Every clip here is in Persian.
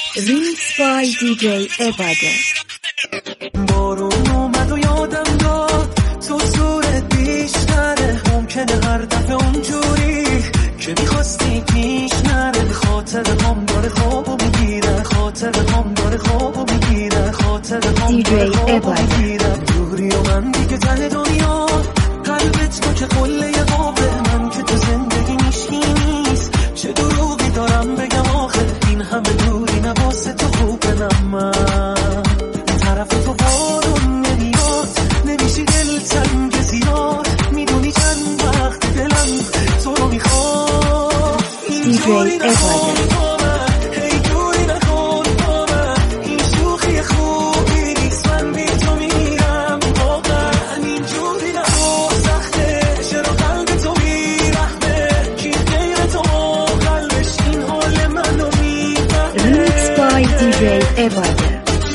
Remix by DJ Ebade. بارون اومد و یادم داد تو صورت بیشتره، ممکنه هر دفعه اونجوری که میخواستی پیش نره. خاطر هم داره خوابو میگیره، خاطر هم داره خوابو میگیره، خاطر هم داره خوابو میگیره. دوری و من دیگه ته دنیا، قلبت تو که قله قابه، من که تو زندگی میشی نیست. چه دروغی دارم بگم آخه، این همه دوری نواسه تو خوبه. من طرف تو بارون نمیاد، نمیشی دل تنگ زیاد، میدونی چند وقت دلم تو رو میخواد. اینطوری نکن با من، هی دوری نکن با من، این شوخی خوبی نیست، من بی تو میرم واقعا. اینجوری نکن سخته، چرا قلب تو بیرحمه، کی غیر تو قلبش این حال منو میفهمه. Remix by DJ Ebade.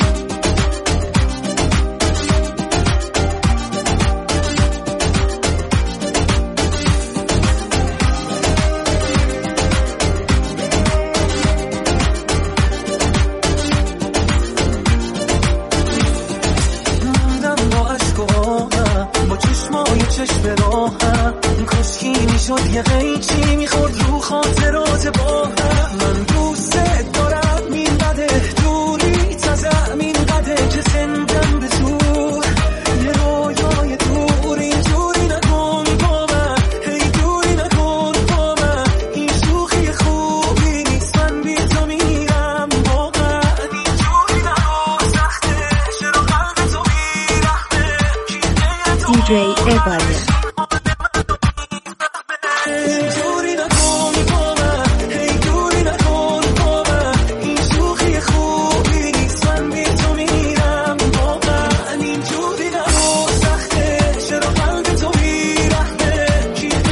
چشم راهم کاشکی میشد یه قیچی میخورد رو خاطرات با هم. من دوست دارم این قده دوری تازم، این قده که زندم به تو یه رویای دور. اینجوری نکن با من، هی دوری نکن با من، این شوخی خوبی نیست، من بی تو میرم واقعا. اینجوری نکن سخته، چرا قلب تو بیرحمه، کی غیر تو DJ Ebade.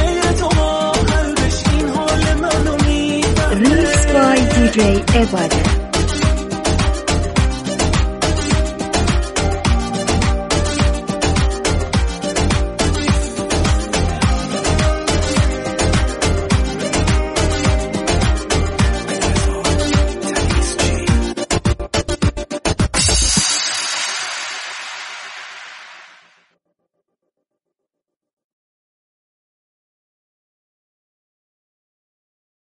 Remix by DJ Ebade.